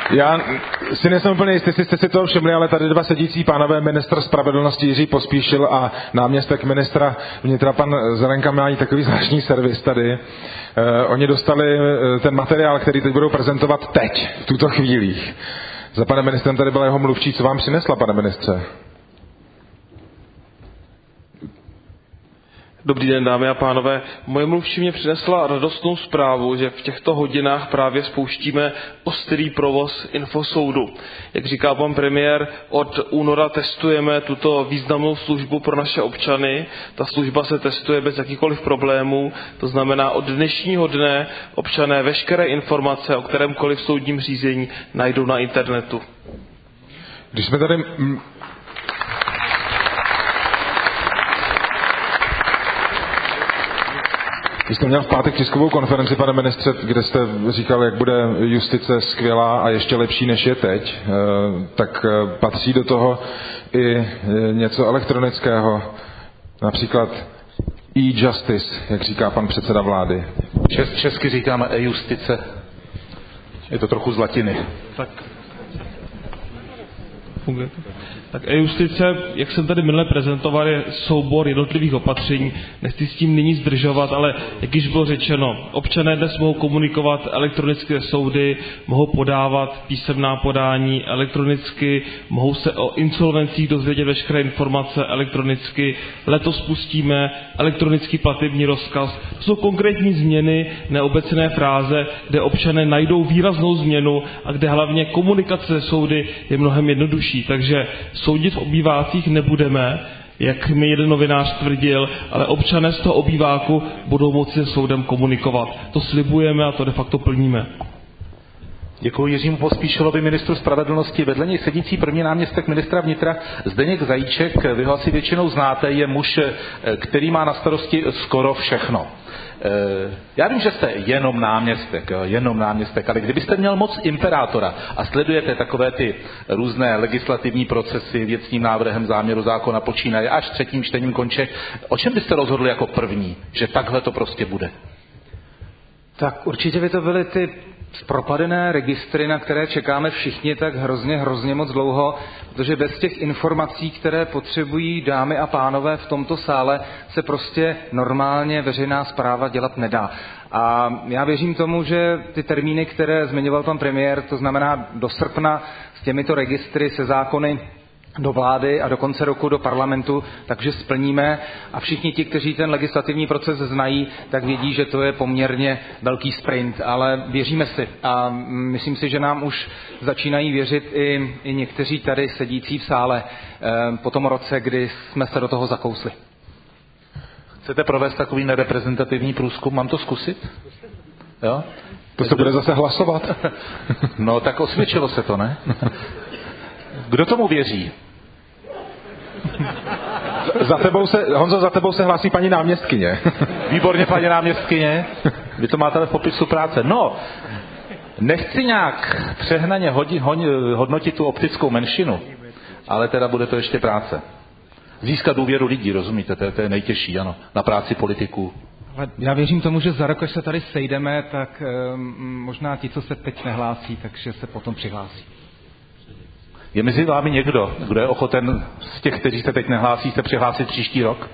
Já si nejsem úplně jistý, jestli jste si toho všimli, ale tady dva sedící pánové, ministr spravedlnosti Jiří Pospíšil a náměstek ministra vnitra pan Zelenka mají takový zvláštní servis tady. Oni dostali ten materiál, který teď budou prezentovat teď, v tuto chvíli. Za panem ministrem tady byla jeho mluvčí. Co vám přinesla, pane ministře? Dobrý den, dámy a pánové. Moje mluvčí mě přinesla radostnou zprávu, že v těchto hodinách právě spouštíme ostrý provoz infosoudu. Jak říká pan premiér, od února testujeme tuto významnou službu pro naše občany. Ta služba se testuje bez jakýchkoliv problémů, to znamená od dnešního dne občané veškeré informace o kterémkoliv soudním řízení najdou na internetu. Když jsme tady... Vy jste měl v pátek tiskovou konferenci, pane ministře, kde jste říkal, jak bude justice skvělá a ještě lepší, než je teď, tak patří do toho i něco elektronického, například e-justice, jak říká pan předseda vlády. Česky říkáme e-justice. Je to trochu z latiny. Tak e-justice, jak jsem tady minule prezentoval, je soubor jednotlivých opatření. Nechci s tím nyní zdržovat, ale jak již bylo řečeno, občané dnes mohou komunikovat elektronicky se soudy, mohou podávat písemná podání elektronicky, mohou se o insolvencích dozvědět veškeré informace elektronicky. Letos spustíme elektronický platební rozkaz. To jsou konkrétní změny, neobecné fráze, kde občané najdou výraznou změnu a kde hlavně komunikace se soudy je mnohem jednodušší. Takže soudit v obývácích nebudeme, jak mi jeden novinář tvrdil, ale občané z toho obýváku budou moci se soudem komunikovat. To slibujeme a to de facto plníme. Děkuji Jiřímu Pospíšilovi, ministru spravedlnosti. Vedle něj sedící první náměstek ministra vnitra Zdeněk Zajíček. Vy ho asi většinou znáte, je muž, který má na starosti skoro všechno. Já vím, že jste jenom náměstek, ale kdybyste měl moc imperátora a sledujete takové ty různé legislativní procesy věcným návrhem záměru zákona počínaje až třetím čtením konče, o čem byste rozhodli jako první, že takhle to prostě bude? Tak určitě by to byly ty propadené registry, na které čekáme všichni tak hrozně moc dlouho, protože bez těch informací, které potřebují dámy a pánové v tomto sále, se prostě normálně veřejná správa dělat nedá. A já věřím tomu, že ty termíny, které zmiňoval pan premiér, to znamená do srpna s těmito registry, se zákony do vlády a do konce roku do parlamentu, takže splníme a všichni ti, kteří ten legislativní proces znají, tak vědí, že to je poměrně velký sprint, ale věříme si a myslím si, že nám už začínají věřit i někteří tady sedící v sále po tom roce, kdy jsme se do toho zakousli. Chcete provést takový nereprezentativní průzkum? Mám to zkusit? Jo? To se bude zase hlasovat. No tak osvědčilo se to, ne? Kdo tomu věří? Honzo, za tebou se hlásí paní náměstkyně. Výborně, paní náměstkyně. Vy to máte v popisu práce. No, nechci nějak přehnaně hodnotit tu optickou menšinu, ale teda bude to ještě práce. Získat důvěru lidí, rozumíte? To je nejtěžší, ano, na práci politiků. Já věřím tomu, že za rok, až se tady sejdeme, tak možná ti, co se teď nehlásí, takže se potom přihlásí. Je mezi vámi někdo, kdo je ochoten z těch, kteří se teď nehlásí, se přihlásit příští rok?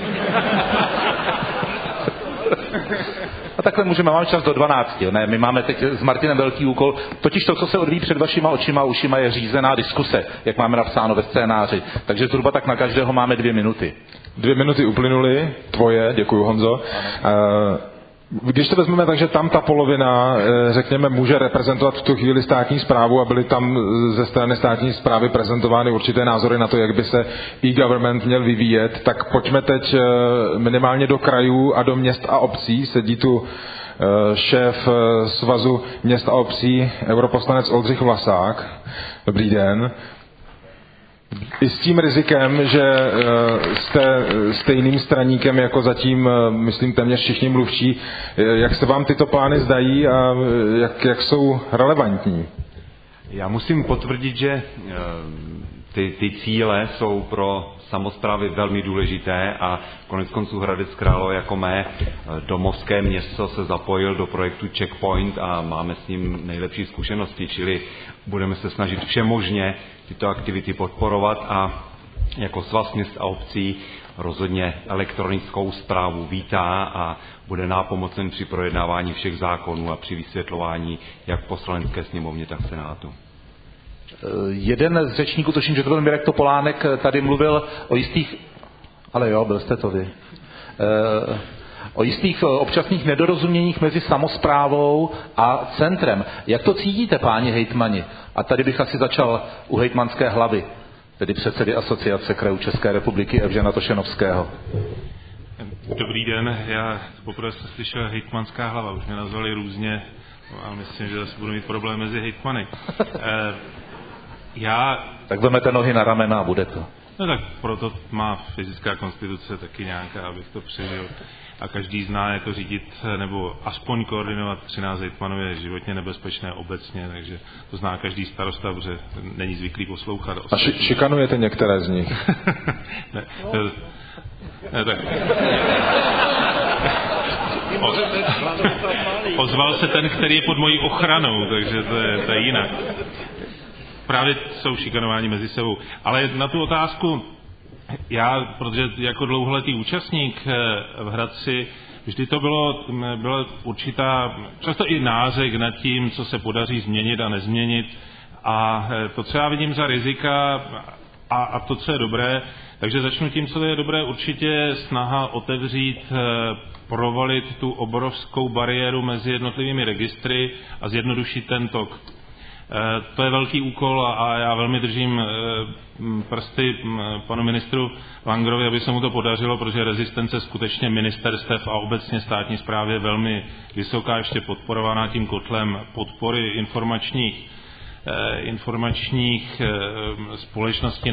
A takhle můžeme, máme čas do 12. Ne, my máme teď s Martinem velký úkol. Totiž to, co se odvíjí před vašima očima a ušima, je řízená diskuse, jak máme napsáno ve scénáři. Takže zhruba tak na každého máme 2 minuty. 2 minuty uplynuly, tvoje, děkuju Honzo. Když to vezmeme tak, že tam ta polovina, řekněme, může reprezentovat v tu chvíli státní správu a byly tam ze strany státní správy prezentovány určité názory na to, jak by se e-government měl vyvíjet, tak pojďme teď minimálně do krajů a do měst a obcí. Sedí tu šéf Svazu měst a obcí, europoslanec Oldřich Vlasák. Dobrý den. I s tím rizikem, že jste stejným straníkem jako zatím, myslím, téměř všichni mluvčí, jak se vám tyto plány zdají a jak jsou relevantní? Já musím potvrdit, že ty cíle jsou pro samosprávy velmi důležité a konec konců Hradec Králové jako mé domovské město se zapojil do projektu Checkpoint a máme s ním nejlepší zkušenosti, čili budeme se snažit všemožně tyto aktivity podporovat a jako Svaz měst a obcí rozhodně elektronickou správu vítá a bude nápomocen při projednávání všech zákonů a při vysvětlování jak v Poslanecké sněmovně, tak v Senátu. Jeden z řečníků, tuším, že to byl Mirek Topolánek, tady mluvil o jistých, ale jo, byl jste to vy, o jistých občasných nedorozuměních mezi samosprávou a centrem. Jak to cítíte, páni hejtmani? A tady bych asi začal u hejtmanské hlavy, tedy předsedy Asociace krajů České republiky Evžena Tošenovského. Dobrý den, já poprvé jsem slyšel hejtmanská hlava, už mě nazvali různě a myslím, že zase budu mít problém mezi hejtmany. Tak vemete nohy na ramena a bude to. No tak proto má fyzická konstituce taky nějaká, abych to přežil. A každý zná, jak to řídit, nebo aspoň koordinovat 13 hejtmanů je životně nebezpečné obecně, takže to zná každý starosta, protože není zvyklý poslouchat. A šikanujete některé z nich? ne, tak. Ozval se ten, který je pod mojí ochranou, takže to je jinak. Právě jsou šikanováni mezi sebou. Ale na tu otázku, protože jako dlouholetý účastník v Hradci, vždy to byla určitá, často i nářek nad tím, co se podaří změnit a nezměnit. A to, co já vidím za rizika a to, co je dobré, takže začnu tím, co je dobré, určitě snaha otevřít, provalit tu obrovskou bariéru mezi jednotlivými registry a zjednodušit ten tok. To je velký úkol a já velmi držím prsty panu ministru Langerovi, aby se mu to podařilo, protože rezistence skutečně ministerstev a obecně státní správy je velmi vysoká, ještě podporovaná tím kotlem podpory informačních společností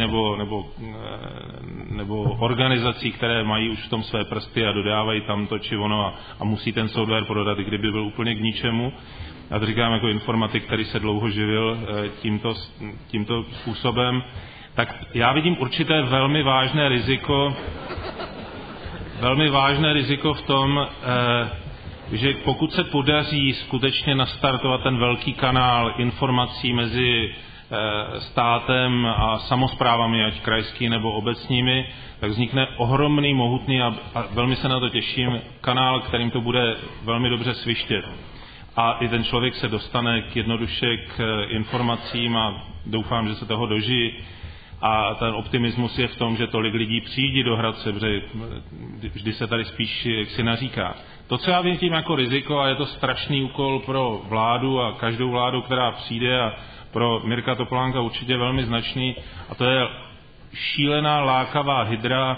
nebo organizací, které mají už v tom své prsty a dodávají tam to či ono a musí ten software prodat, kdyby byl úplně k ničemu. Já to říkám jako informatik, který se dlouho živil tímto způsobem. Tak já vidím určité velmi vážné riziko v tom, že pokud se podaří skutečně nastartovat ten velký kanál informací mezi státem a samosprávami, ať krajský nebo obecními, tak vznikne ohromný, mohutný a velmi se na to těším, kanál, kterým to bude velmi dobře svištět. A i ten člověk se dostane jednoduše k informacím a doufám, že se toho dožijí. A ten optimismus je v tom, že tolik lidí přijde do Hradce, protože vždy se tady spíš jaksi naříká. To, co já vidím jako riziko, a je to strašný úkol pro vládu a každou vládu, která přijde, a pro Mirka Topolánka určitě velmi značný, a to je šílená lákavá hydra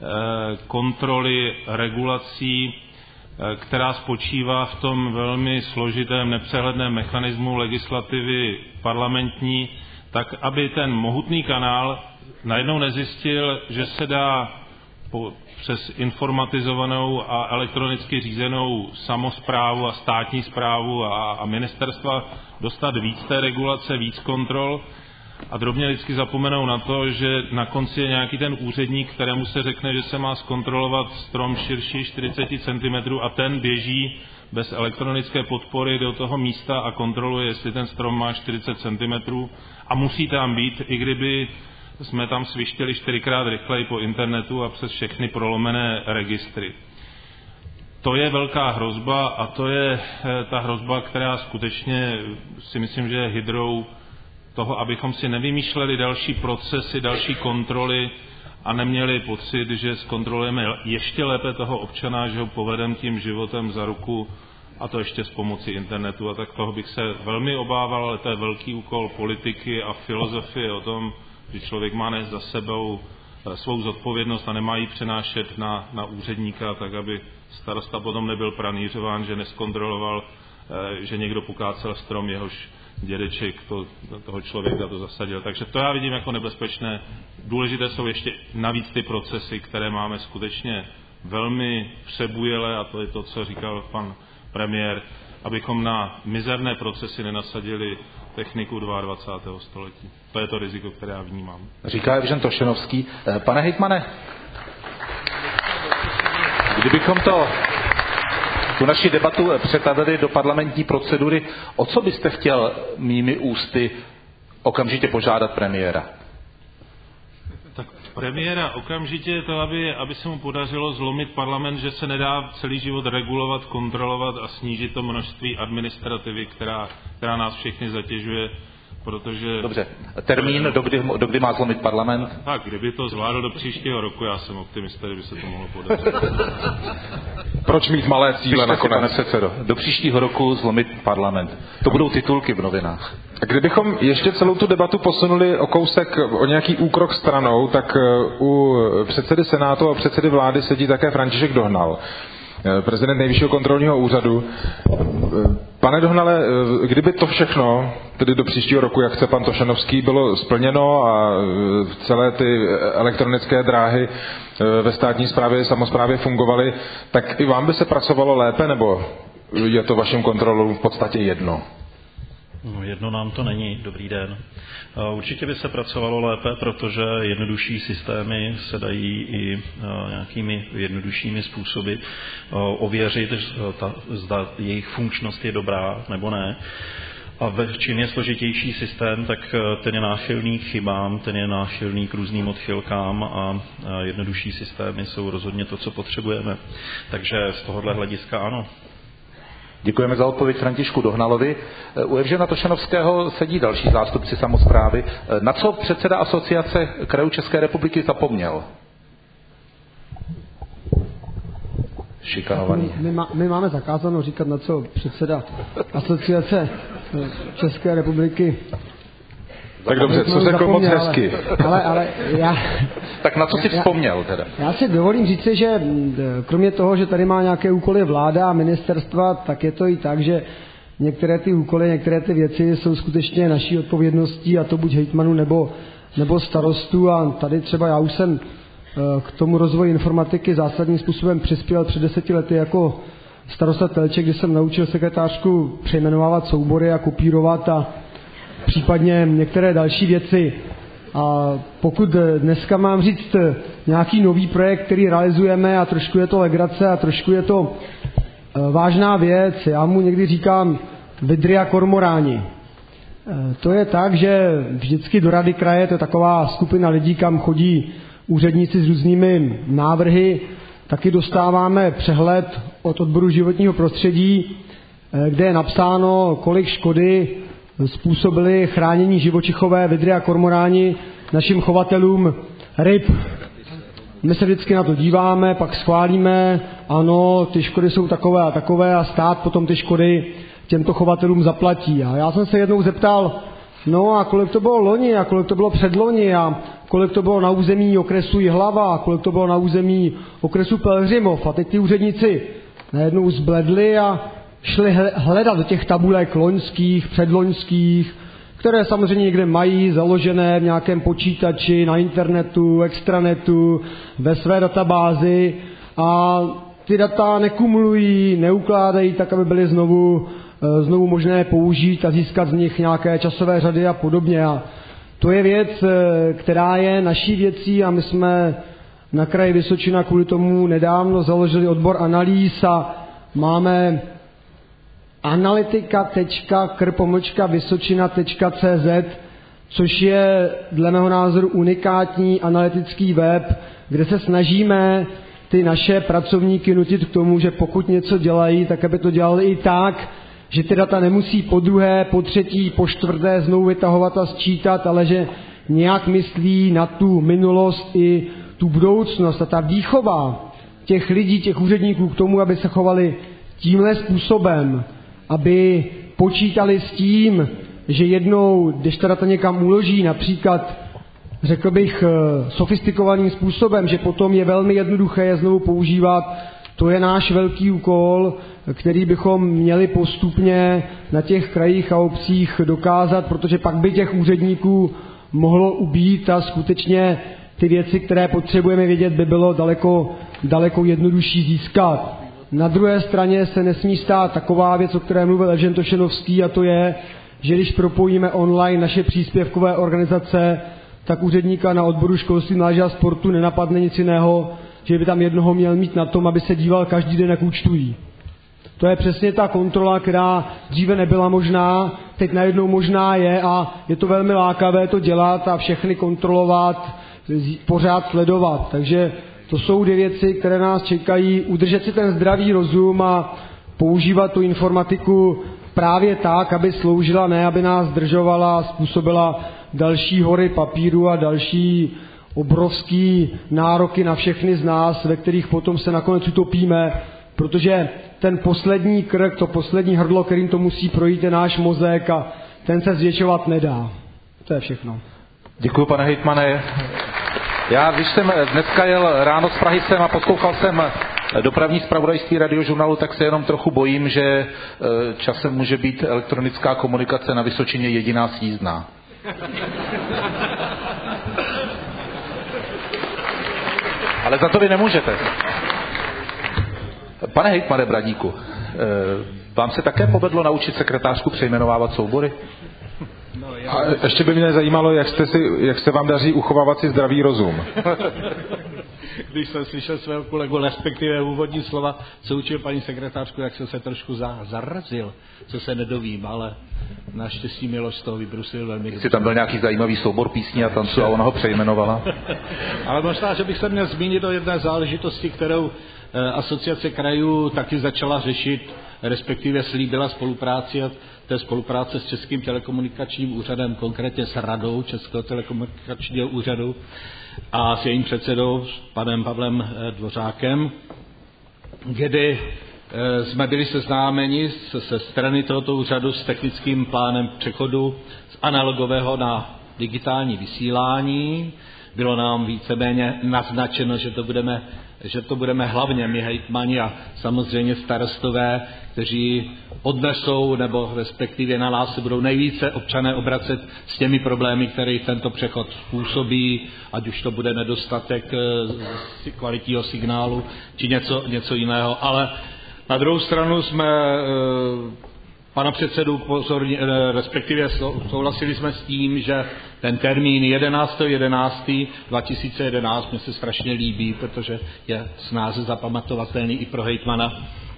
kontroly, regulací, která spočívá v tom velmi složitém, nepřehledném mechanismu legislativy parlamentní, tak aby ten mohutný kanál najednou nezjistil, že se dá přes informatizovanou a elektronicky řízenou samosprávu a státní správu a ministerstva dostat víc té regulace, víc kontrol. A drobně vždycky zapomenou na to, že na konci je nějaký ten úředník, kterému se řekne, že se má zkontrolovat strom širší 40 cm a ten běží bez elektronické podpory do toho místa a kontroluje, jestli ten strom má 40 cm a musí tam být, i kdyby jsme tam svištěli 4krát rychleji po internetu a přes všechny prolomené registry. To je velká hrozba a to je ta hrozba, která skutečně si myslím, že je hydrou toho, abychom si nevymýšleli další procesy, další kontroly a neměli pocit, že zkontrolujeme ještě lépe toho občana, že ho povedeme tím životem za ruku a to ještě s pomocí internetu. A tak toho bych se velmi obával, ale to je velký úkol politiky a filozofie o tom, že člověk má nést za sebou svou zodpovědnost a nemá ji přenášet na úředníka, tak aby starosta potom nebyl pranýřován, že neskontroloval, že někdo pokácel strom, jehož dědeček toho člověka to zasadil. Takže to já vidím jako nebezpečné. Důležité jsou ještě navíc ty procesy, které máme skutečně velmi přebujelé, a to je to, co říkal pan premiér, abychom na mizerné procesy nenasadili techniku 22. století. To je to riziko, které já vnímám. Říká Evžen Tošenovský. Pane hejtmane, kdybychom tu naši debatu přetavili do parlamentní procedury, o co byste chtěl mými ústy okamžitě požádat premiéra? Tak premiéra okamžitě to, aby se mu podařilo zlomit parlament, že se nedá celý život regulovat, kontrolovat a snížit to množství administrativy, která nás všechny zatěžuje, protože... Dobře, termín, dokdy má zlomit parlament? Tak, kdyby to zvládl do příštího roku, já jsem optimista, že by se to mohlo podařit. Proč mít malé cíle nakonec? Pane předsedo, do příštího roku zlomit parlament. To budou titulky v novinách. A kdybychom ještě celou tu debatu posunuli o kousek, o nějaký úkrok stranou, tak u předsedy Senátu a předsedy vlády sedí také František Dohnal, prezident Nejvyššího kontrolního úřadu. Pane Dohnale, kdyby to všechno, tedy do příštího roku, jak chce pan Tošenovský, bylo splněno a celé ty elektronické dráhy ve státní správě, samosprávě fungovaly, tak i vám by se pracovalo lépe, nebo je to vašim kontrolorům v podstatě jedno? No, jedno nám to není. Dobrý den. Určitě by se pracovalo lépe, protože jednodušší systémy se dají i nějakými jednoduššími způsoby ověřit, zda jejich funkčnost je dobrá nebo ne. A čím je složitější systém, tak ten je náchylný k chybám, ten je náchylný k různým odchylkám a jednodušší systémy jsou rozhodně to, co potřebujeme. Takže z tohohle hlediska ano. Děkujeme za odpověď Františku Dohnalovi. U Evžena Tošenovského sedí další zástupci samosprávy. Na co předseda Asociace krajů České republiky zapomněl? Šikanovaný. My máme zakázáno říkat, na co předseda Asociace České republiky. Tak dobře, co řekl moc hezky. Ale já... Tak na co si vzpomněl teda? Já si dovolím říci, že kromě toho, že tady má nějaké úkoly vláda a ministerstva, tak je to i tak, že některé ty úkoly, některé ty věci jsou skutečně naší odpovědností, a to buď hejtmanů nebo starostů. A tady třeba já už jsem k tomu rozvoji informatiky zásadním způsobem přispěl před 10 lety jako starosta Telče, kdy jsem naučil sekretářku přejmenovávat soubory a kopírovat a případně některé další věci. A pokud dneska mám říct nějaký nový projekt, který realizujeme a trošku je to legrace a trošku je to vážná věc, já mu někdy říkám vidry a kormoráni. To je tak, že vždycky do rady kraje, to je taková skupina lidí, kam chodí úředníci s různými návrhy, taky dostáváme přehled od odboru životního prostředí, kde je napsáno, kolik škody způsobili chránění živočichové vidry a kormoráni našim chovatelům ryb. My se vždycky na to díváme, pak schválíme, ano, ty škody jsou takové a takové a stát potom ty škody těmto chovatelům zaplatí. A já jsem se jednou zeptal, no a kolik to bylo loni a kolik to bylo předloni a kolik to bylo na území okresu Jihlava a kolik to bylo na území okresu Pelhřimov. A teď ty úředníci najednou zbledli a šli hledat do těch tabulek loňských, předloňských, které samozřejmě někde mají založené v nějakém počítači, na internetu, extranetu, ve své databázi a ty data nekumulují, neukládají tak, aby byly znovu možné použít a získat z nich nějaké časové řady a podobně. A to je věc, která je naší věcí a my jsme na kraji Vysočina kvůli tomu nedávno založili odbor analýz a máme analytika.kr-vysočina.cz, což je dle mého názoru unikátní analytický web, kde se snažíme ty naše pracovníky nutit k tomu, že pokud něco dělají, tak aby to dělali i tak, že ty data nemusí po druhé, po třetí, po čtvrté znovu vytahovat a sčítat, ale že nějak myslí na tu minulost i tu budoucnost. A ta výchova těch lidí, těch úředníků k tomu, aby se chovali tímhle způsobem, aby počítali s tím, že jednou, když ta data někam uloží, například, řekl bych, sofistikovaným způsobem, že potom je velmi jednoduché je znovu používat, to je náš velký úkol, který bychom měli postupně na těch krajích a obcích dokázat, protože pak by těch úředníků mohlo ubýt a skutečně ty věci, které potřebujeme vědět, by bylo daleko jednodušší získat. Na druhé straně se nesmí stát taková věc, o které mluvil Evžen Tošenovský, a to je, že když propojíme online naše příspěvkové organizace, tak úředníka na odboru školství, mládeže a sportu nenapadne nic jiného, že by tam jednoho měl mít na tom, aby se díval každý den, jak účtují. To je přesně ta kontrola, která dříve nebyla možná, teď najednou možná je a je to velmi lákavé to dělat a všechny kontrolovat, pořád sledovat. Takže to jsou 2 věci, které nás čekají. Udržet si ten zdravý rozum a používat tu informatiku právě tak, aby sloužila, ne aby nás zdržovala a způsobila další hory papíru a další obrovský nároky na všechny z nás, ve kterých potom se nakonec utopíme, protože ten poslední krk, to poslední hrdlo, kterým to musí projít, je náš mozek a ten se zvětšovat nedá. To je všechno. Děkuji, pane hejtmane. Já, když jsem dneska jel ráno z Prahy sem a poslouchal jsem dopravní zpravodajství Radiožurnálu, tak se jenom trochu bojím, že časem může být elektronická komunikace na Vysočině jediná sjízdná. Ale za to vy nemůžete. Pane hejtmane Braníku, vám se také povedlo naučit sekretářku přejmenovávat soubory? A ještě by mě zajímalo, jak se vám daří uchovávat si zdravý rozum. Když jsem slyšel svého kolegu, respektive úvodní slova, co učil paní sekretářku, jak jsem se trošku zarazil, co se nedovím, ale naštěstí Miloš z toho vybrusil velmi dobře. Jestli tam byl nějaký zajímavý soubor písní a tanců a ona ho přejmenovala. Ale možná, že bych se měl zmínit o jedné záležitosti, kterou Asociace krajů taky začala řešit, respektive slíbila spolupráci, a té spolupráce s Českým telekomunikačním úřadem, konkrétně s Radou Českého telekomunikačního úřadu a s jejím předsedou, s panem Pavlem Dvořákem, kdy jsme byli seznámeni se strany tohoto úřadu s technickým plánem přechodu z analogového na digitální vysílání. Bylo nám víceméně naznačeno, že to budeme hlavně my hejtmani a samozřejmě starostové, kteří odnesou, nebo respektive na nás se budou nejvíce občané obracet s těmi problémy, které tento přechod způsobí, ať už to bude nedostatek kvalitního signálu, či něco jiného. Ale na druhou stranu jsme pana předsedu respektive souhlasili jsme s tím, že ten termín 11.11.2011 mě se strašně líbí, protože je snáze zapamatovatelný i pro hejtmana.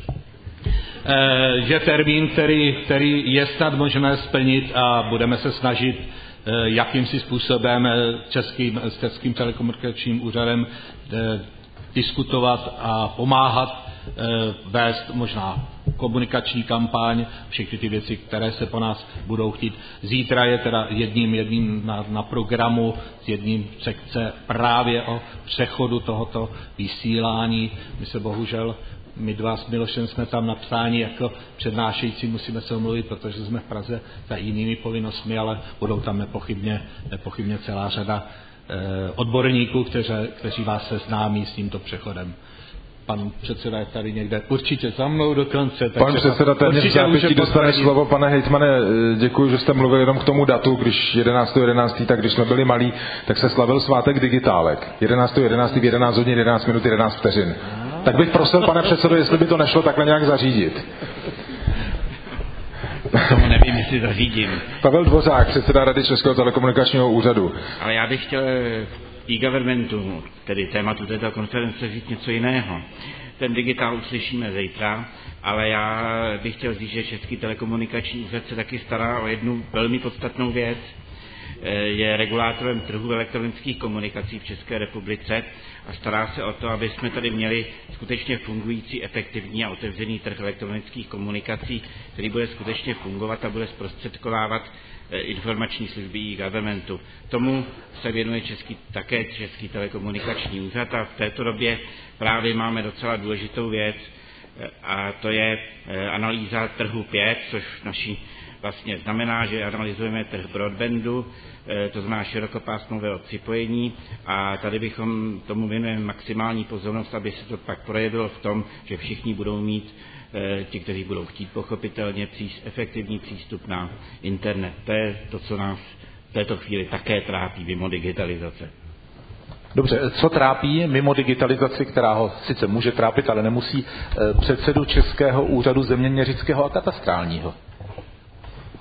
Že termín, který je snad možné splnit a budeme se snažit jakýmsi způsobem s Českým telekomunikačním úřadem diskutovat a pomáhat vést možná komunikační kampaň, všechny ty věci, které se po nás budou chtít. Zítra je teda jedním na programu s jedním sekce právě o přechodu tohoto vysílání. My se bohužel, my dva s Milošem jsme tam napsáni jako přednášející, musíme se omluvit, protože jsme v Praze za jinými povinnostmi, ale budou tam nepochybně celá řada odborníků, kteří vás seznámí s tímto přechodem. Pan předseda je tady někde určitě za mnou dokonce. Pan předseda téměř v zápětí dostane slovo. Pane hejtmane, děkuji, že jste mluvil jenom k tomu datu, když 11.11., tak když jsme byli malí, tak se slavil svátek digitálek. 11.11. v 11 hodin 11 minut 11 vteřin. Tak bych prosil, pane předsedo, jestli by to nešlo takhle nějak zařídit. Tomu nevím, jestli zařídím. Pavel Dvořák, předseda Rady Českého telekomunikačního úřadu. Ale já bych chtěl e-governmentu, tedy tématu této konference, říct něco jiného. Ten digitál uslyšíme zítra, ale já bych chtěl říct, že Český telekomunikační úřad se taky stará o jednu velmi podstatnou věc. Je regulátorem trhu elektronických komunikací v České republice a stará se o to, aby jsme tady měli skutečně fungující, efektivní a otevřený trh elektronických komunikací, který bude skutečně fungovat a bude zprostředkovávat informační služby e-governmentu. Tomu se věnuje také Český telekomunikační úřad a v této době právě máme docela důležitou věc a to je analýza trhu 5, což naší vlastně znamená, že analyzujeme trh broadbandu, to znamená širokopásmového připojení a tady bychom tomu věnujeme maximální pozornost, aby se to pak projevilo v tom, že všichni budou mít, ti, kteří budou chtít pochopitelně, efektivní přístup na internet. To je to, co nás v této chvíli také trápí mimo digitalizace. Dobře, co trápí mimo digitalizaci, která ho sice může trápit, ale nemusí, předsedu Českého úřadu zeměměřického a katastrálního?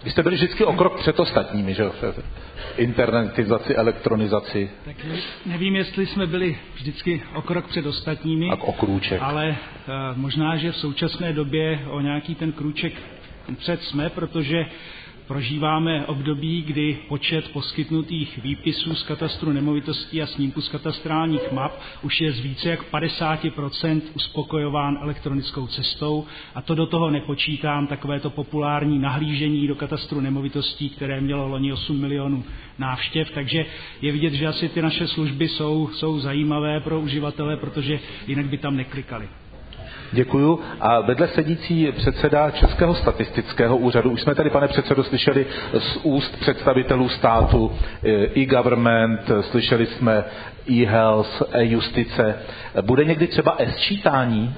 Vy jste byli vždycky o krok před ostatními, že jo? Internetizaci, elektronizaci. Tak nevím, jestli jsme byli vždycky o krok před ostatními, o krůček. Ale možná, že v současné době o nějaký ten krůček před jsme, protože prožíváme období, kdy počet poskytnutých výpisů z katastru nemovitostí a snímků z katastrálních map už je z více jak 50% uspokojován elektronickou cestou, a to do toho nepočítám takovéto populární nahlížení do katastru nemovitostí, které mělo loni 8 milionů návštěv, takže je vidět, že asi ty naše služby jsou zajímavé pro uživatele, protože jinak by tam neklikali. Děkuju. A vedle sedící předseda Českého statistického úřadu, už jsme tady, pane předsedo, slyšeli z úst představitelů státu e-government, slyšeli jsme e-health, e-justice. Bude někdy třeba sčítání?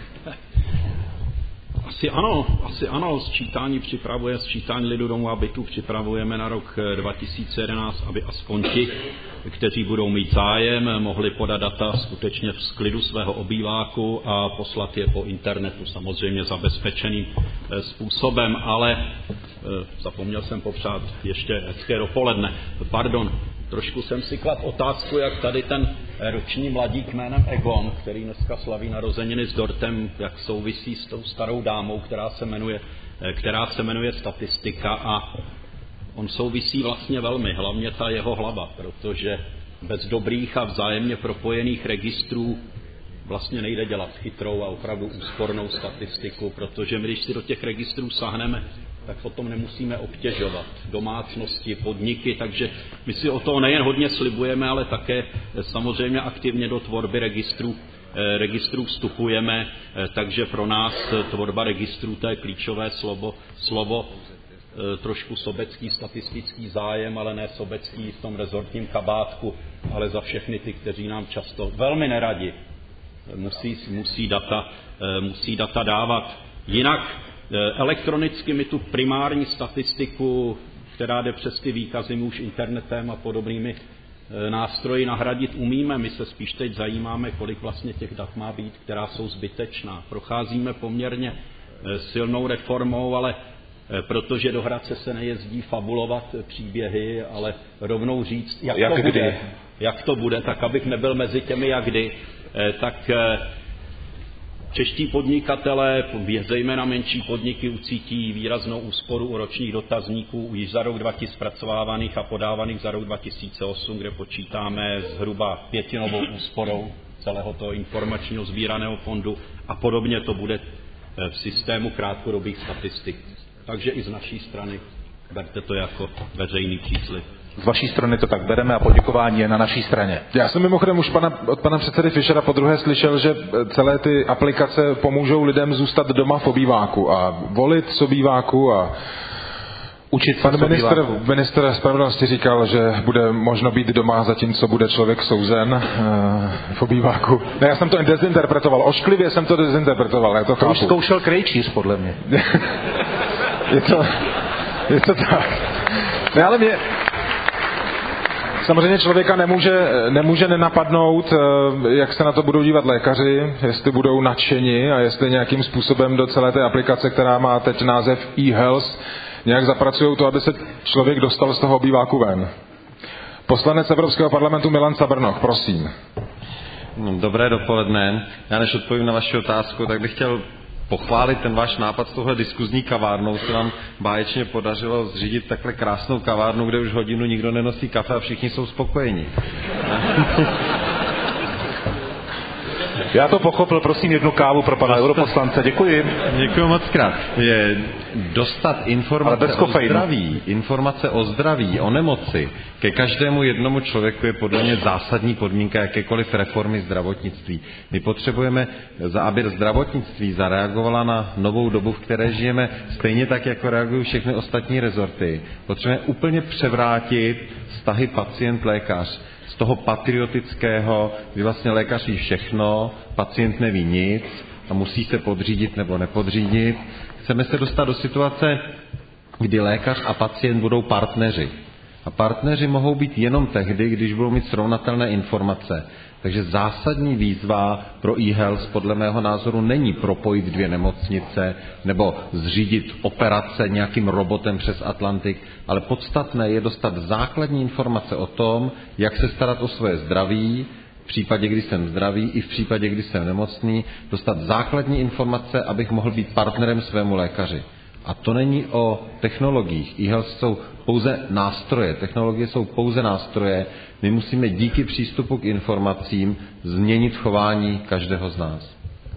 Asi ano, sčítání lidu domů a bytů připravujeme na rok 2011, aby aspoň ti, kteří budou mít zájem, mohli podat data skutečně v klidu svého obýváku a poslat je po internetu, samozřejmě zabezpečeným způsobem, ale zapomněl jsem popřát ještě hezké dopoledne. Pardon, trošku jsem si kladl otázku, jak tady ten roční mladík jménem Egon, který dneska slaví narozeniny s dortem, jak souvisí s tou starou dámou, která se jmenuje statistika, a on souvisí vlastně velmi, hlavně ta jeho hlava, protože bez dobrých a vzájemně propojených registrů vlastně nejde dělat chytrou a opravdu úspornou statistiku, protože my, když si do těch registrů sáhneme, tak potom nemusíme obtěžovat domácnosti, podniky, takže my si o toho nejen hodně slibujeme, ale také samozřejmě aktivně do tvorby registrů vstupujeme, takže pro nás tvorba registrů, to je klíčové slovo, trošku sobecký statistický zájem, ale ne sobecký v tom rezortním kabátku, ale za všechny ty, kteří nám často velmi neradi musí data dávat. Jinak elektronicky my tu primární statistiku, která jde přes ty výkazy, my už internetem a podobnými nástroji nahradit umíme. My se spíš teď zajímáme, kolik vlastně těch dat má být, která jsou zbytečná. Procházíme poměrně silnou reformou, ale protože do Hradce se nejezdí fabulovat příběhy, ale rovnou říct, jak to bude, tak abych nebyl mezi těmi jak kdy, tak čeští podnikatelé, zejména menší podniky, ucítí výraznou úsporu u ročních dotazníků již za rok 2000 zpracovávaných a podávaných za rok 2008, kde počítáme zhruba 5% úsporou celého toho informačního sbíraného fondu, a podobně to bude v systému krátkodobých statistik. Takže i z naší strany berte to jako veřejný příslib. Z vaší strany to tak bereme a poděkování je na naší straně. Já jsem mimochodem už od pana předsedy Fischera podruhé slyšel, že celé ty aplikace pomůžou lidem zůstat doma v obýváku a volit z obýváku a učit. Pan ministr spravedlnosti říkal, že bude možno být doma, zatímco bude člověk souzen v obýváku. Ne, já jsem to dezinterpretoval. Ošklivě jsem to dezinterpretoval. Já to chápu. Už zkoušel Krejčíř, podle mě. je to tak. Ne, ale samozřejmě člověka nemůže nenapadnout, jak se na to budou dívat lékaři, jestli budou nadšeni a jestli nějakým způsobem do celé té aplikace, která má teď název e-health, nějak zapracují to, aby se člověk dostal z toho obýváku ven. Poslanec Evropského parlamentu Milan Cabrnoch, prosím. Dobré dopoledne. Já než odpovím na vaši otázku, tak bych chtěl pochválit ten váš nápad s touhle diskuzní kavárnou. Se nám báječně podařilo zřídit takhle krásnou kavárnu, kde už hodinu nikdo nenosí kafe a všichni jsou spokojení. Já to pochopil, prosím, jednu kávu pro pana europoslance. Děkuji. Děkuji moc krát. Dostat informace o zdraví, o nemoci ke každému jednomu člověku je podle mě zásadní podmínka jakékoliv reformy zdravotnictví. My potřebujeme, aby zdravotnictví zareagovala na novou dobu, v které žijeme, stejně tak, jako reagují všechny ostatní rezorty. Potřebujeme úplně převrátit vztahy pacient-lékař. Z toho patriotického, kdy vlastně lékař ví všechno, pacient neví nic a musí se podřídit nebo nepodřídit. Chceme se dostat do situace, kdy lékař a pacient budou partneři. A partneři mohou být jenom tehdy, když budou mít srovnatelné informace. Takže zásadní výzva pro eHealth podle mého názoru není propojit 2 nemocnice nebo zřídit operace nějakým robotem přes Atlantik, ale podstatné je dostat základní informace o tom, jak se starat o svoje zdraví, v případě, kdy jsem zdravý, i v případě, kdy jsem nemocný, dostat základní informace, abych mohl být partnerem svému lékaři. A to není o technologiích. eHealth jsou pouze nástroje. Technologie jsou pouze nástroje. My musíme díky přístupu k informacím změnit chování každého z nás.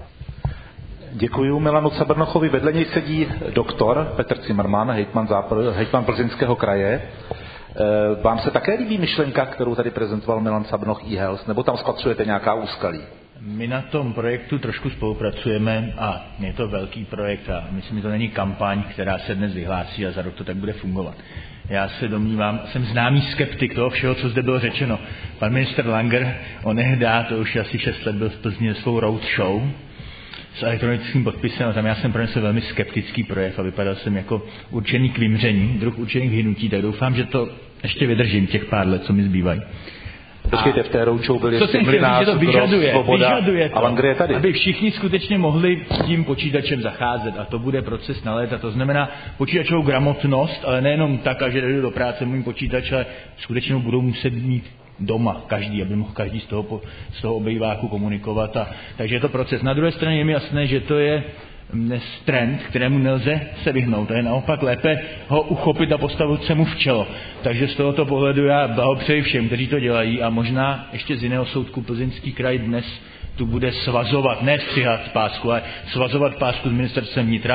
Děkuji Milanu Cabrnochovi. Vedle něj sedí doktor Petr Zimmermann, hejtman Plzeňského kraje. Vám se také líbí myšlenka, kterou tady prezentoval Milan Cabrnoch eHealth, nebo tam spatřujete nějaká úskalí? My na tom projektu trošku spolupracujeme a je to velký projekt a myslím, že to není kampaň, která se dnes vyhlásí a za rok to tak bude fungovat. Já se domnívám, jsem známý skeptik toho všeho, co zde bylo řečeno. Pan ministr Langer onehdá, to už asi 6 let byl v Plzni svou road show s elektronickým podpisem a tam já jsem pronesl velmi skeptický projev a vypadal jsem jako určený k vymření, druh určený k hynutí, tak doufám, že to ještě vydržím těch pár let, co mi zbývají. Počkejte, v té roadshow byli ještě Mlynář, Svoboda a Langer je tady. Aby všichni skutečně mohli s tím počítačem zacházet a to bude proces na léta. To znamená počítačovou gramotnost, ale nejenom tak, že jdu do práce mým počítač, ale skutečně budou muset mít doma každý, aby mohl každý z toho obýváku komunikovat. Takže je to proces. Na druhé straně je mi jasné, že to je dnes trend, kterému nelze se vyhnout. To je naopak lépe ho uchopit a postavit se mu v čelo. Takže z tohoto pohledu já blahopřeji všem, kteří to dělají a možná ještě z jiného soudku Plzeňský kraj dnes tu bude svazovat, ne střihat pásku, ale svazovat pásku s ministerstvem vnitra.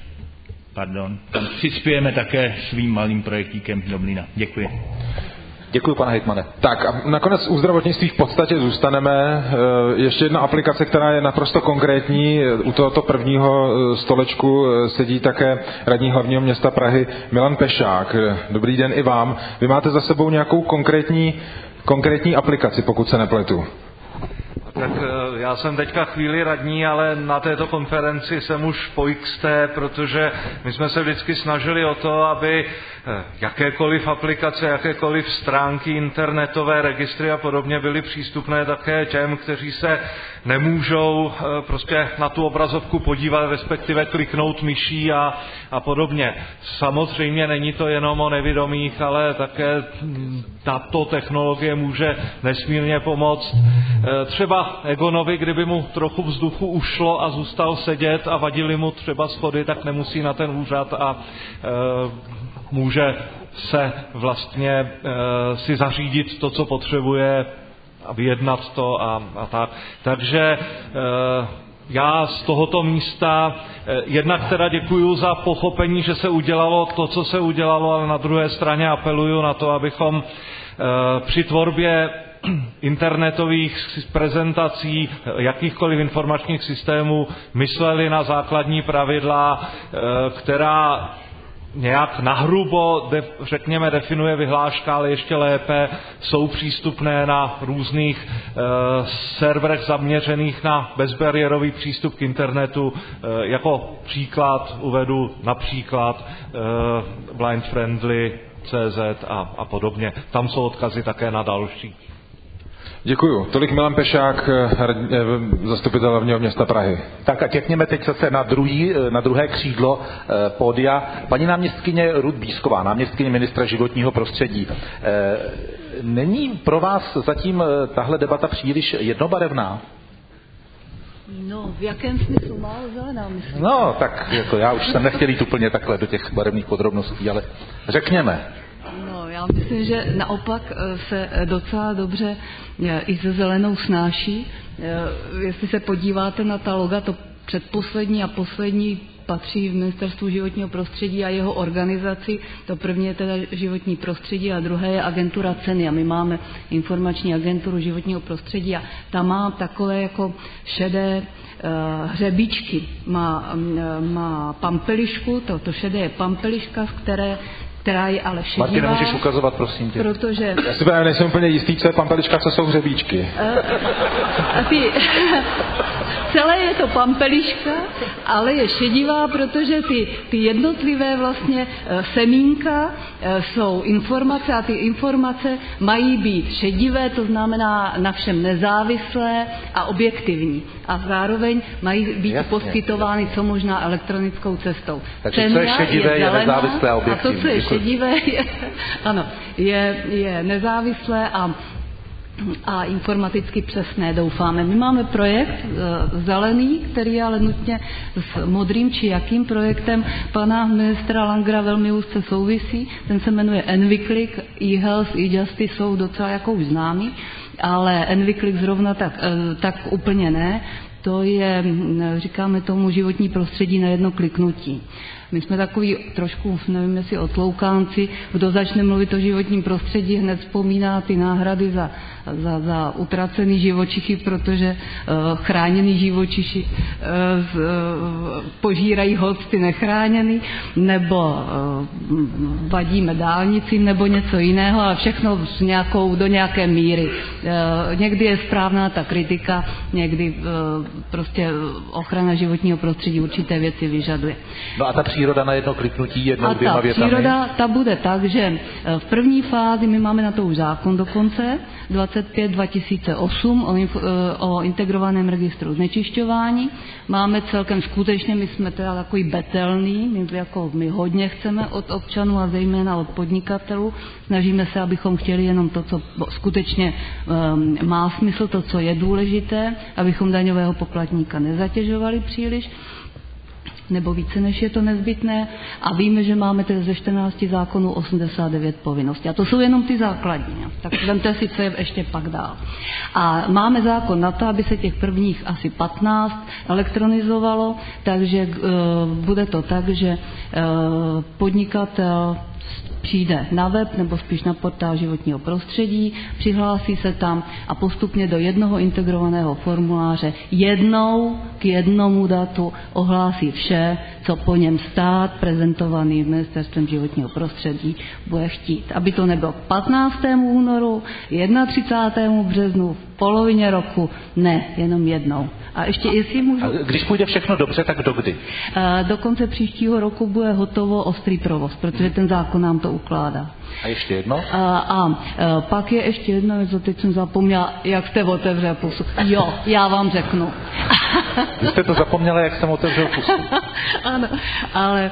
Tam přispějeme také svým malým projektíkem do mlýna. Děkuji. Děkuji, pane hejtmane. Tak a nakonec u zdravotnictví v podstatě zůstaneme. Ještě jedna aplikace, která je naprosto konkrétní. U tohoto prvního stolečku sedí také radní hlavního města Prahy Milan Pešák. Dobrý den i vám. Vy máte za sebou nějakou konkrétní aplikaci, pokud se nepletu. Tak já jsem teďka chvíli radní, ale na této konferenci jsem už po XT, protože my jsme se vždycky snažili o to, aby jakékoliv aplikace, jakékoliv stránky, internetové registry a podobně byly přístupné také těm, kteří se nemůžou prostě na tu obrazovku podívat, respektive kliknout myší a podobně. Samozřejmě není to jenom o nevidomých, ale také tato technologie může nesmírně pomoct. Třeba Egonovi, kdyby mu trochu vzduchu ušlo a zůstal sedět a vadili mu třeba schody, tak nemusí na ten úřad a může se vlastně si zařídit to, co potřebuje a vyjednat to a tak. Takže já z tohoto místa jednak teda děkuju za pochopení, že se udělalo to, co se udělalo, ale na druhé straně apeluju na to, abychom při tvorbě internetových prezentací, jakýchkoliv informačních systémů mysleli na základní pravidla, která nějak nahrubo, řekněme, definuje vyhláška, ale ještě lépe jsou přístupné na různých serverech zaměřených na bezbariérový přístup k internetu. Jako příklad uvedu například blindfriendly.cz a podobně. Tam jsou odkazy také na další. Děkuju. Tolik Milan Pešák, zastupitel hlavního města Prahy. Tak a těkněme teď zase na druhé křídlo pódia. Paní náměstkyně Ruth Bízková, náměstkyně ministra životního prostředí. Není pro vás zatím tahle debata příliš jednobarevná? No, v jakém smyslu? Málo zelená, myslím. No, tak jako já už jsem nechtěl jít úplně takhle do těch barevných podrobností, ale řekněme. No, já myslím, že naopak se docela dobře i se zelenou snáší. Jestli se podíváte na ta loga, to předposlední a poslední patří v Ministerstvu životního prostředí a jeho organizaci. To první je teda životní prostředí a druhé je agentura ceny. A my máme informační agenturu životního prostředí a ta má takové jako šedé hřebíčky. Má pampelišku, to šedé je pampeliška, která je ale šedivá. Martin, nemůžeš ukazovat, prosím tě. Protože... Já si právě nejsem úplně jistý, co je pampelička, co jsou hřebíčky. celé je to pampeliška, ale je šedivá, protože ty jednotlivé vlastně semínka jsou informace a ty informace mají být šedivé, to znamená na všem nezávislé a objektivní. A zároveň mají být poskytovány co možná elektronickou cestou. Takže co je šedivé, je nezávislé a objektivní. A to, co je šedivé, je nezávislé a informaticky přesné, doufáme. My máme projekt zelený, který je ale nutně s modrým či jakým projektem pana ministra Langera velmi úzce souvisí. Ten se jmenuje Enviclick, e-health, e-justice jsou docela jako už známý, ale Enviclick zrovna tak úplně ne. To je, říkáme tomu, životní prostředí na jedno kliknutí. My jsme takový trošku, nevím jestli otloukánci, kdo začne mluvit o životním prostředí, hned vzpomíná ty náhrady za utracený živočichy, protože chráněný živočiši požírají host ty nechráněný, nebo vadíme dálnici, nebo něco jiného, ale všechno do nějaké míry. Někdy je správná ta kritika, někdy prostě ochrana životního prostředí určité věci vyžaduje. No a ta příroda na jedno kliknutí jednou, dvěma větami? A ta příroda, ta bude tak, že v první fázi my máme na to už zákon dokonce, 25/2008 o integrovaném registru znečišťování. Máme celkem skutečně, my jsme teda takový betelný, my hodně chceme od občanů a zejména od podnikatelů. Snažíme se, abychom chtěli jenom to, co skutečně má smysl, to, co je důležité, abychom daňového poplatníka nezatěžovali příliš, nebo více, než je to nezbytné. A víme, že máme tedy ze 14 zákonů 89 povinností. A to jsou jenom ty základní. Tak vemte si, co je ještě pak dál. A máme zákon na to, aby se těch prvních asi 15 elektronizovalo, takže bude to tak, že podnikatel přijde na web nebo spíš na portál životního prostředí, přihlásí se tam a postupně do jednoho integrovaného formuláře jednou k jednomu datu ohlásí vše, co po něm stát prezentovaný Ministerstvem životního prostředí bude chtít. Aby to nebylo k 15. únoru, 31. březnu, v polovině roku, ne, jenom jednou. A ještě, jestli můžu... A když půjde všechno dobře, tak dokdy? Do konce příštího roku bude hotovo ostrý provoz, protože ten zákon nám to ukládá. A ještě jedno? Pak je ještě jedno, teď jsem zapomněla, jak jste otevřel pusu. Jo, já vám řeknu. Vy jste to zapomněla, jak jsem otevřel pusu. Ano, ale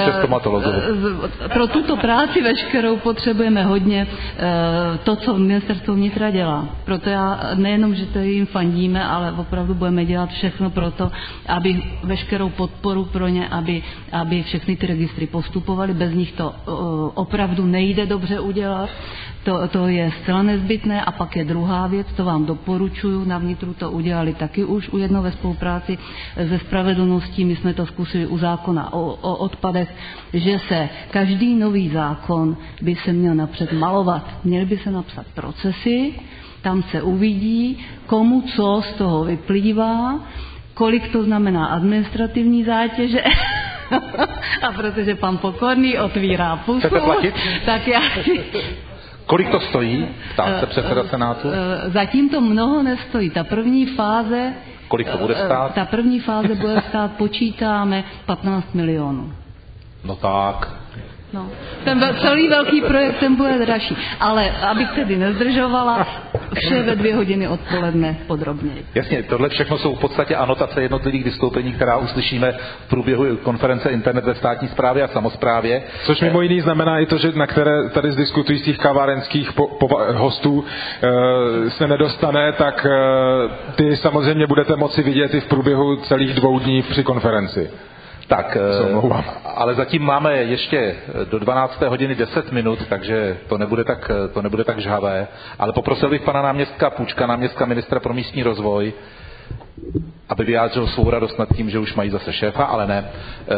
pro tuto práci veškerou potřebujeme hodně to, co ministerstvo vnitra dělá. Proto já nejenom, že to jim fandíme, ale opravdu budeme dělat všechno pro to, aby veškerou podporu pro ně, aby všechny ty registry postupovaly. Bez nich to opravdu nejde dobře udělat. To je zcela nezbytné. A pak je druhá věc, to vám doporučuju, na vnitru to udělali taky už u jedno ve spolupráci se Spravedlností, my jsme to zkusili u zákona o odpadech, že se každý nový zákon by se měl napřed malovat. Měly by se napsat procesy, tam se uvidí, komu co z toho vyplývá, kolik to znamená administrativní zátěže. A protože pan Pokorný otvírá pusu, tak já... Kolik to stojí? Ptá se předseda Senátu. Zatím to mnoho nestojí. Ta první fáze... Kolik to bude stát? Ta první fáze bude stát, počítáme, 15 milionů. No tak... No, ten celý velký projekt, ten bude dražší. Ale abych tedy nezdržovala, vše ve 2 hodiny odpoledne podrobněji. Jasně, tohle všechno jsou v podstatě anotace jednotlivých vystoupení, která uslyšíme v průběhu konference Internet ve státní správě a samosprávě. Což mimo jiný znamená i to, že na které tady z diskutujících kavárenských hostů se nedostane, tak ty samozřejmě budete moci vidět i v průběhu celých 2 dní při konferenci. Tak, ale zatím máme ještě do 12. hodiny 10 minut, takže to nebude tak žhavé. Ale poprosil bych pana náměstka Půčka, náměstka ministra pro místní rozvoj, aby vyjádřil svou radost nad tím, že už mají zase šéfa, ale ne.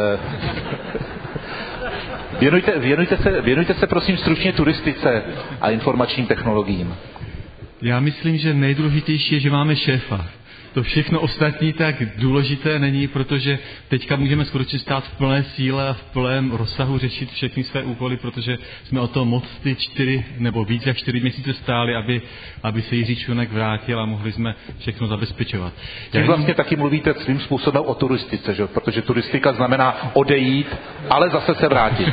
Věnujte se prosím stručně turistice a informačním technologiím. Já myslím, že nejdůležitější je, že máme šéfa. to všechno ostatní tak důležité není, protože teďka můžeme skutečně stát v plné síle a v plném rozsahu řešit všechny své úkoly, protože jsme o to moc ty 4 nebo víc jak 4 měsíce stáli, aby se Jiří Čunek vrátil a mohli jsme všechno zabezpečovat. Vy vlastně taky mluvíte svým způsobem o turistice, že? Protože turistika znamená odejít, ale zase se vrátit.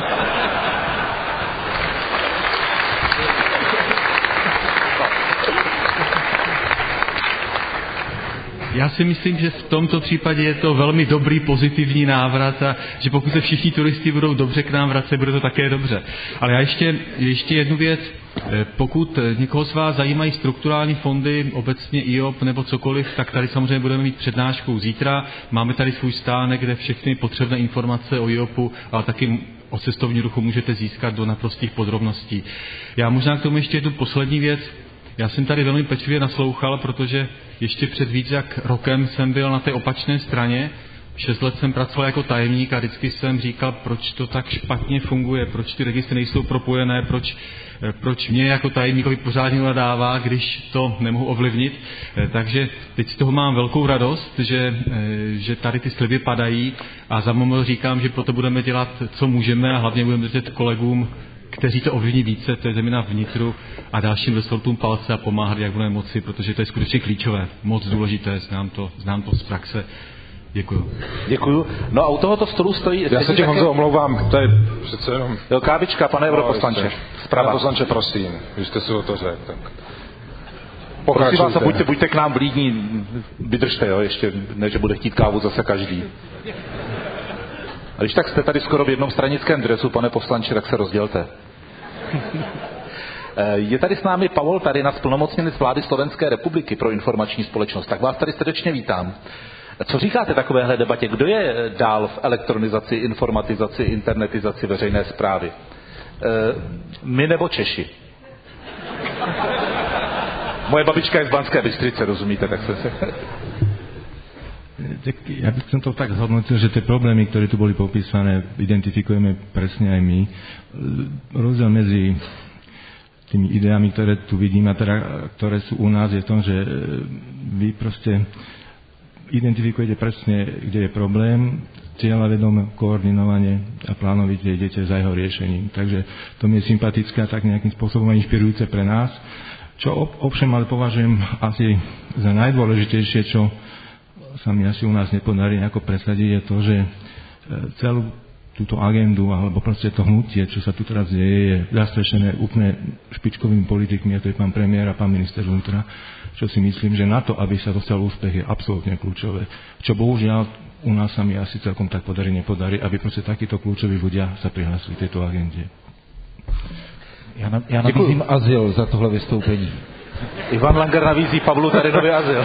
Já si myslím, že v tomto případě je to velmi dobrý, pozitivní návrat a že pokud se všichni turisti budou dobře k nám vracet, bude to také dobře. Ale já ještě jednu věc. Pokud někoho z vás zajímají strukturální fondy, obecně IOP nebo cokoliv, tak tady samozřejmě budeme mít přednášku zítra. Máme tady svůj stánek, kde všechny potřebné informace o IOPu, ale taky o cestovní ruchu můžete získat do naprostých podrobností. Já možná k tomu ještě jednu poslední věc. Já jsem tady velmi pečlivě naslouchal, protože ještě před víc jak rokem jsem byl na té opačné straně. 6 let jsem pracoval jako tajemník a vždycky jsem říkal, proč to tak špatně funguje, proč ty registry nejsou propojené, proč mě jako tajemníkovi pořádně nadává, když to nemohu ovlivnit. Takže teď z toho mám velkou radost, že tady ty sliby padají a za moment říkám, že proto budeme dělat, co můžeme a hlavně budeme držet kolegům, kteří to ovlivní více, to je zejména vnitru a dalším resortům palce a pomáhat, jak budeme moci, protože to je skutečně klíčové, moc důležité, znám to z praxe. Děkuju. No a u tohoto stolu stojí... Já se tě, Honzo, omlouvám, to je přece jenom... Jo, kávička, pane europoslanče. Pane poslanče, prosím, když jste si o to řekl, tak... Prosím vás, buďte k nám vlídní, vydržte, jo, ještě, ne, že bude chtít kávu zase každý. A když tak jste tady skoro v jednom stranickém dresu, pane poslanče, tak se rozdělte. Je tady s námi Pavol Tarina, splnomocněnec vlády Slovenské republiky pro informační společnost. Tak vás tady srdečně vítám. Co říkáte takovéhle debatě? Kdo je dál v elektronizaci, informatizaci, internetizaci veřejné správy? My nebo Češi? Moje babička je z Banské Bystrice, rozumíte? Tak se... Ja by som to tak zhodnotil, že tie problémy, ktoré tu boli popísané, identifikujeme presne aj my. Rozdiel medzi tými ideami, ktoré tu vidím a teda, ktoré sú u nás, je v tom, že vy proste identifikujete presne, kde je problém, cieľavedom, koordinovane a plánovite idete za jeho riešením. Takže to mi je sympatické a tak nejakým spôsobom inšpirujúce pre nás. Čo ovšem ale považujem asi za najdôležitejšie, čo sa mi asi u nás nepodarí nejako presadiť, je to, že celú túto agendu, alebo proste to hnutie, čo sa tu teraz deje, je zastrešené úplne špičkovými politikmi, a to je pán premiér a pán minister vnútra, čo si myslím, že na to, aby sa dostal úspech, je absolútne kľúčové. Čo bohužiaľ u nás sa mi asi celkom tak nepodarí, aby proste takíto kľúčoví ľudia sa prihlásili tejto agende. Já nabízím azyl za tohle vystoupení. Ivan Langer nabízí Pavlu Tarinovi azyl.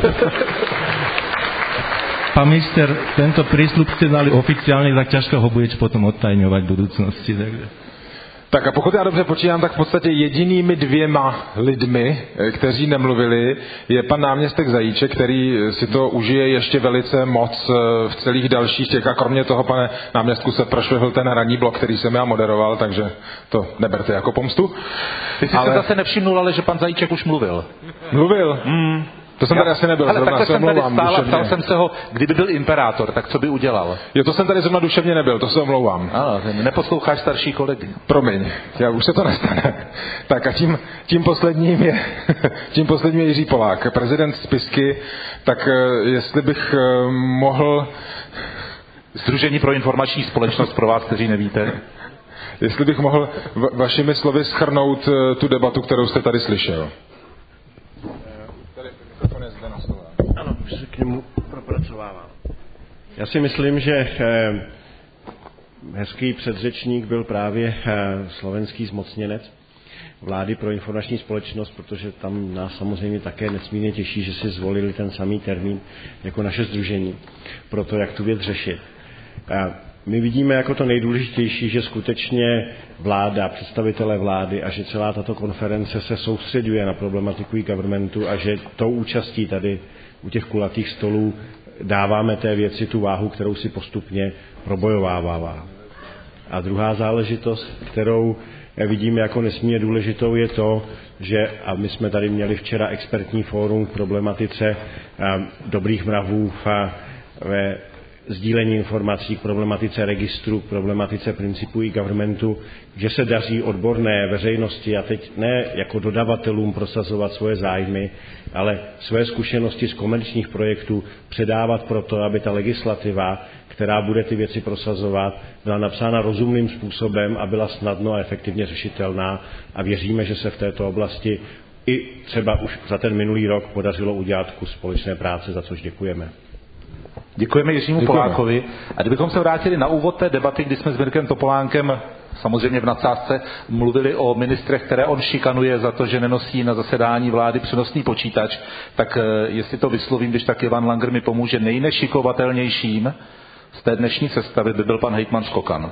Pán minister, tento prísľub ste dali oficiálne, tak ťažko ho budete potom odtajňovať v budúcnosti. Takže. Tak a pokud já dobře počítám, tak v podstatě jedinými 2 lidmi, kteří nemluvili, je pan náměstek Zajíček, který si to užije ještě velice moc v celých dalších těch. A kromě toho, pane náměstku, se prošvihl ten ranní blok, který jsem já moderoval, takže to neberte jako pomstu. Ty jsi se zase nevšimnul, ale že pan Zajíček už mluvil. Mluvil? To jsem tady asi nebyl. Ale takhle jsem tady stál a ptal jsem se ho, kdyby byl imperátor, tak co by udělal? Jo, to jsem tady zrovna duševně nebyl, to se omlouvám. Ano, neposloucháš starší kolegy. Promiň, už se to nestane. Tak a tím posledním je Jiří Polák, prezident Spisky, tak jestli bych mohl... Sdružení pro informační společnost pro vás, kteří nevíte. Jestli bych mohl vašimi slovy shrnout tu debatu, kterou jste tady slyšel. Ano, už se k němu propracovávám. Já si myslím, že hezký předřečník byl právě slovenský zmocněnec vlády pro informační společnost, protože tam nás samozřejmě také nesmírně těší, že si zvolili ten samý termín jako naše sdružení pro to, jak tu věc řešit. My vidíme jako to nejdůležitější, že skutečně vláda, představitelé vlády a že celá tato konference se soustředuje na problematiku e-governmentu a že tou účastí tady u těch kulatých stolů dáváme té věci tu váhu, kterou si postupně probojovává. A druhá záležitost, kterou vidíme jako nesmírně důležitou, je to, že, a my jsme tady měli včera expertní fórum k problematice dobrých mravů ve sdílení informací, k problematice registru, k problematice principů e-governmentu, že se daří odborné veřejnosti a teď ne jako dodavatelům prosazovat svoje zájmy, ale své zkušenosti z komerčních projektů předávat proto, aby ta legislativa, která bude ty věci prosazovat, byla napsána rozumným způsobem a byla snadno a efektivně řešitelná a věříme, že se v této oblasti i třeba už za ten minulý rok podařilo udělat kus společné práce, za což děkujeme. Děkujeme Jiřímu Polákovi. A kdybychom se vrátili na úvod té debaty, kdy jsme s Mirkem Topolánkem samozřejmě v nadsázce mluvili o ministrech, které on šikanuje za to, že nenosí na zasedání vlády přenosný počítač, tak jestli to vyslovím, když tak Ivan Langer mi pomůže, nejnešikovatelnějším z té dnešní sestavy by byl pan hejtman Skokan.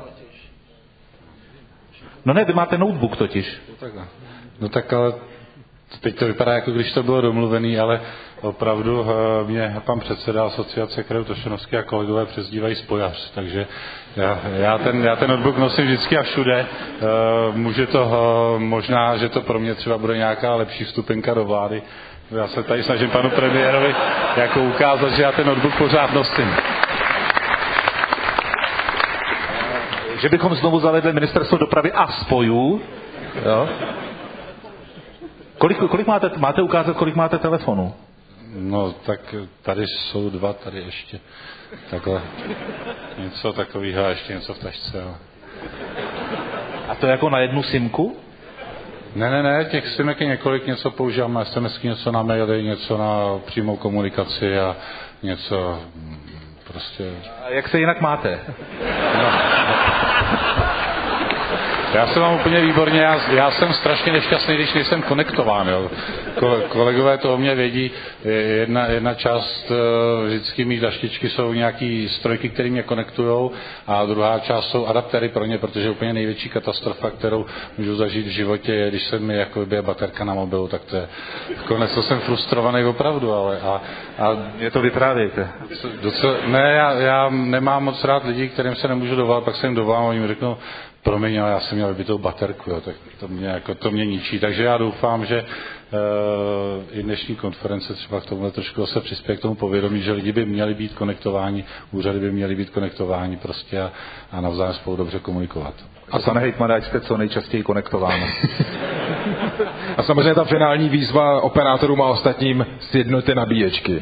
No ne, vy máte notebook totiž. No tak ale teď to vypadá, jako když to bylo domluvený, ale opravdu mě pan předseda Asociace krajů Tošenovský a kolegové přezdívají spojař, takže já ten notebook nosím vždycky a všude. Může to, možná, že to pro mě třeba bude nějaká lepší vstupenka do vlády. Já se tady snažím panu premiérovi jako ukázat, že já ten notebook pořád nosím. Že bychom znovu zavedli ministerstvo dopravy a spojů. Jo? Kolik máte ukázat, kolik máte telefonů? No, tak tady jsou 2, tady ještě takhle. Něco takového a ještě něco v tašce. Ale... A to jako na jednu simku? Ne, těch simek je několik, něco používám na SMSky, něco na maily, něco na přímou komunikaci a něco prostě... A jak se jinak máte? No. Já se mám úplně výborně, já jsem strašně nešťastný, když nejsem konektován. Jo. Kolegové to o mě vědí, jedna část vždycky mých daštičky jsou nějaký strojky, které mě konektujou a druhá část jsou adaptéry pro ně, protože úplně největší katastrofa, kterou můžu zažít v životě, je, když se mi jako vybije baterka na mobilu, tak to je konec, to jsem frustrovaný opravdu, ale a mě to vyprávějte. Ne, já nemám moc rád lidí, kterým se nemůžu dovolat, pak se jim dovolám a oni mi řeknou, promiň, ale já jsem měl vybitou baterku, jo, tak to mě ničí. Takže já doufám, že i dnešní konference třeba k tomuhle trošku se přispěje k tomu povědomí, že lidi by měli být konektováni, úřady by měly být konektováni prostě a navzájem spolu dobře komunikovat. A pane hejtmane, ať jste co nejčastěji konektováni. A samozřejmě ta finální výzva operátorům a ostatním sjednoty nabíječky.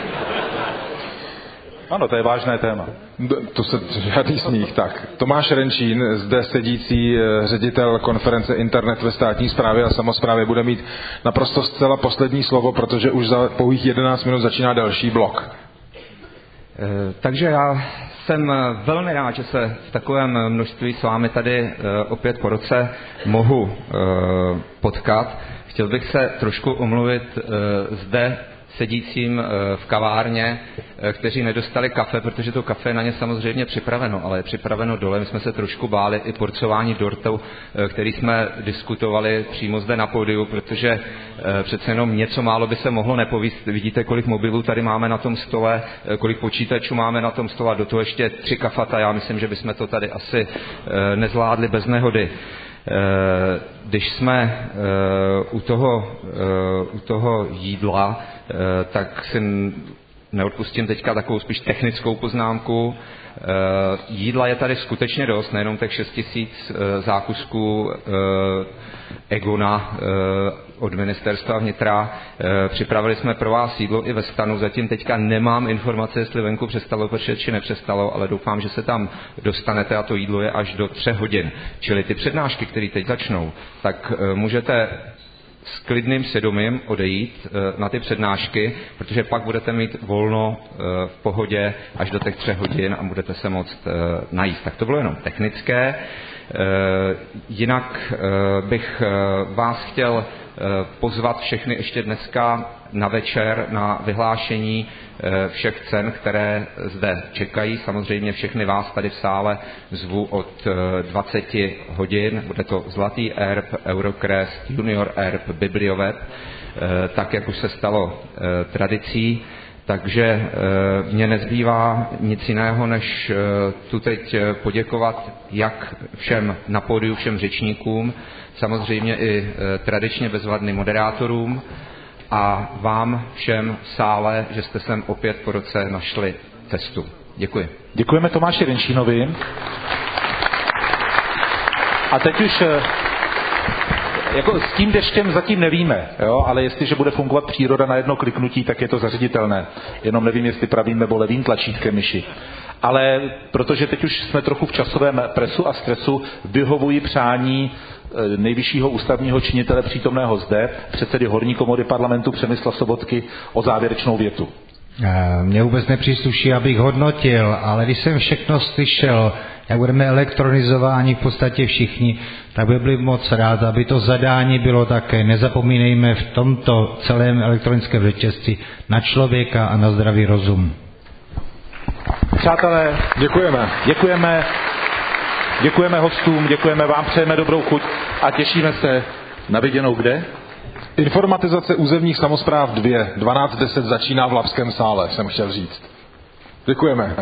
Ano, to je vážné téma. To se žádný smích. Tak, Tomáš Renčín, zde sedící ředitel konference Internet ve státní správě a samosprávě, bude mít naprosto zcela poslední slovo, protože už za pouhých 11 minut začíná další blok. Takže já jsem velmi rád, že se v takovém množství s vámi tady opět po roce mohu potkat. Chtěl bych se trošku omluvit zde sedícím v kavárně, kteří nedostali kafe, protože to kafe je na ně samozřejmě připraveno, ale je připraveno dole. My jsme se trošku báli i porcování dortu, který jsme diskutovali přímo zde na pódiu, protože přece jenom něco málo by se mohlo nepovíst. Vidíte, kolik mobilů tady máme na tom stole, kolik počítačů máme na tom stole a do toho ještě 3 kafata. Já myslím, že bychom to tady asi nezvládli bez nehody. Když jsme u toho jídla, tak si neodpustím teďka takovou spíš technickou poznámku. Jídla je tady skutečně dost, nejenom těch 6 000 zákusků Egona od ministerstva vnitra. Připravili jsme pro vás jídlo i ve stanu. Zatím teďka nemám informace, jestli venku přestalo pršet či nepřestalo, ale doufám, že se tam dostanete a to jídlo je až do 3 hodin. Čili ty přednášky, které teď začnou, tak můžete s klidným svědomím odejít na ty přednášky, protože pak budete mít volno v pohodě až do těch 3 hodin a budete se moct najíst. Tak to bylo jenom technické. Jinak bych vás chtěl pozvat všechny ještě dneska na večer na vyhlášení všech cen, které zde čekají. Samozřejmě všechny vás tady v sále zvu od 20 hodin. Bude to Zlatý erb, Eurocrest, Junior erb, Biblioweb, tak jak už se stalo tradicí. Takže mě nezbývá nic jiného, než tu teď poděkovat jak všem na pódiu, všem řečníkům, samozřejmě i tradičně bezvadným moderátorům a vám všem v sále, že jste sem opět po roce našli cestu. Děkuji. Děkujeme Tomáši Renčínovi. A teď už jako s tím deštěm zatím nevíme, jo? Ale jestliže bude fungovat příroda na jedno kliknutí, tak je to zařaditelné. Jenom nevím, jestli pravým nebo levým tlačítkem myši. Ale protože teď už jsme trochu v časovém presu a stresu, vyhovuji přání nejvyššího ústavního činitele přítomného zde, předsedy Horní komory parlamentu Přemysla Sobotky, o závěrečnou větu. Mně vůbec nepřísluší, abych hodnotil, ale když jsem všechno slyšel, jak budeme elektronizováni v podstatě všichni, tak by byl moc rád, aby to zadání bylo také. Nezapomínejme v tomto celém elektronickém řetězci na člověka a na zdravý rozum. Přátelé, děkujeme hostům, děkujeme vám, přejeme dobrou chuť a těšíme se na viděnou kde? Informatizace územních samospráv 2, 12:10 začíná v Labském sále, jsem chtěl říct. Děkujeme.